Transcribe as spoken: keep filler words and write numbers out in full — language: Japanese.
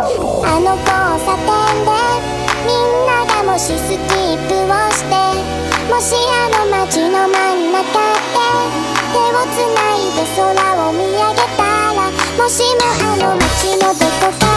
あの交差点でみんながもしスキップをして、もしあの街の真ん中で手をつないで空を見上げたら、もしもあの街のどこか